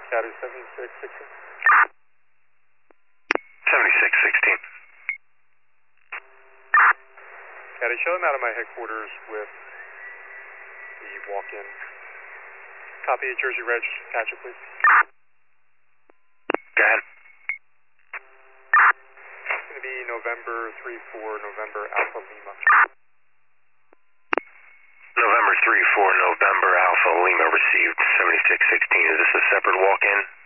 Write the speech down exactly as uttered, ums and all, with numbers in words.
Caddy seventy-six sixteen. seventy-six sixteen. Caddy, show them out of my headquarters with the walk-in. Copy Jersey Reg, attach it please. Go ahead. It's going to be November three four, November Alpha Lima. November three four, November Alpha Lima received seventy-six sixteen. Is this a separate walk-in?